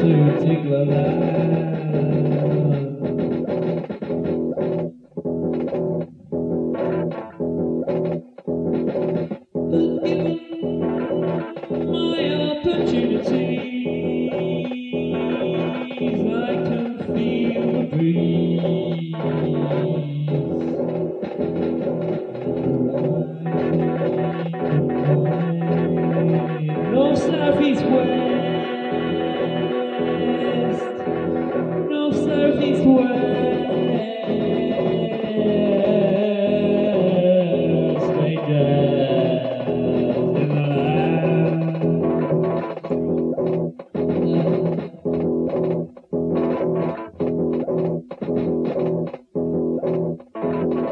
to tickle alive. But given my opportunities, I can feel the breeze. No southeast west, no southeast west, strangers in the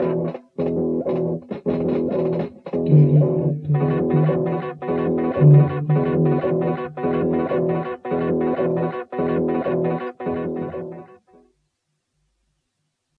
land.